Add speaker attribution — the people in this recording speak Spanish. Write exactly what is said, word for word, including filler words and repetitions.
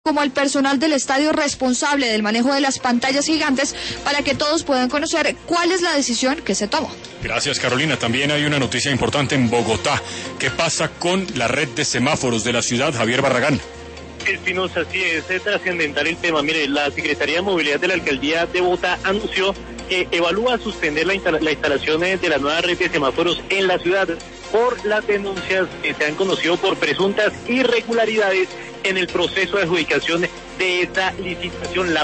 Speaker 1: como el personal del estadio responsable del manejo de las pantallas gigantes para que todos puedan conocer cuál es la decisión que se tomó.
Speaker 2: Gracias, Carolina. También hay una noticia importante en Bogotá. ¿Qué pasa con la red de semáforos de la ciudad? Javier Barragán.
Speaker 3: Espinosa, sí, es, es trascendental el tema. Mire, la Secretaría de Movilidad de la Alcaldía de Bogotá anunció que evalúa suspender la, instala la instalación de la nueva red de semáforos en la ciudad por las denuncias que se han conocido por presuntas irregularidades en el proceso de adjudicación de esta licitación. La